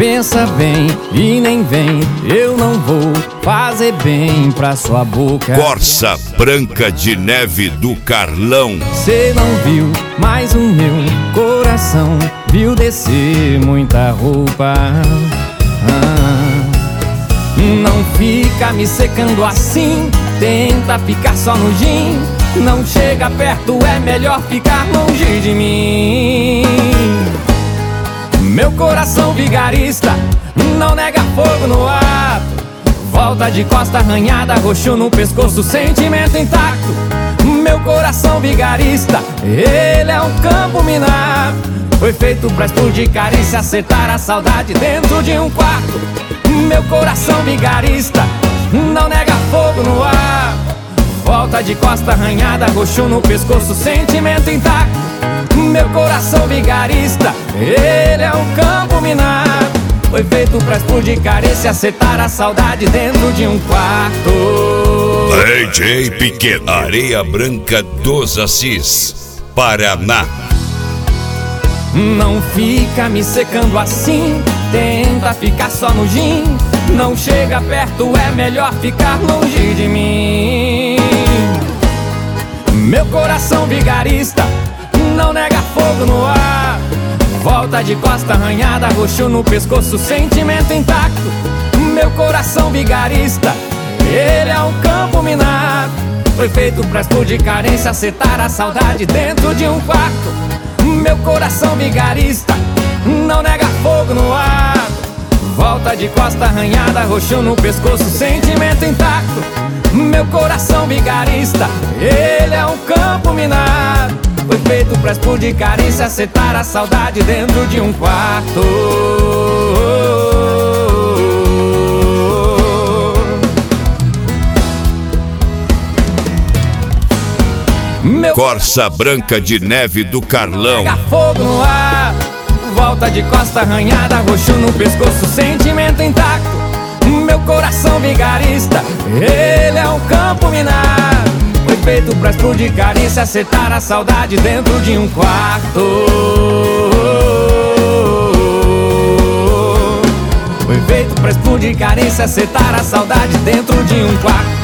Pensa bem e nem vem, eu não vou fazer bem pra sua boca. Corsa Branca de Neve do Carlão. Cê não viu, mas o meu coração viu descer muita roupa. Não fica me secando assim, tenta ficar só no gin. Não chega perto, é melhor ficar longe de mim. Meu coração vigarista não nega fogo no ato. Volta de costa arranhada, roxo no pescoço, sentimento intacto. Meu coração vigarista, ele é um campo minado. Foi feito pra explodir carência, acertar a saudade dentro de um quarto. Meu coração vigarista não nega fogo no ar. Volta de costa arranhada, roxo no pescoço, sentimento intacto. Meu coração vigarista, ele é um campo minado. Foi feito pra explodir carência, acertar a saudade dentro de um quarto. DJ Pequeno, Areia Branca dos Assis, Paraná. Não fica me secando assim, tenta ficar só no gin. Não chega perto, é melhor ficar longe de mim. Meu coração vigarista não nega fogo no ar. Volta de costa arranhada, roxo no pescoço, sentimento intacto. Meu coração vigarista, ele é um campo minado. Foi feito pra explodir carência, acertar a saudade dentro de um quarto. Meu coração vigarista não nega fogo no ar. Volta de costa arranhada, roxo no pescoço, sentimento intacto. Meu coração vigarista, ele é um campo minado. Foi feito pra explodir carência, acertar a saudade dentro de um quarto. Corsa Branca de Neve do Carlão. Pega fogo no ar. Volta de costa arranhada, roxo no pescoço, sentimento intacto. Meu coração vigarista, ele é um campo minado. Foi feito pra explodir carência, acertar a saudade dentro de um quarto. Foi feito pra explodir carência, acertar a saudade dentro de um quarto.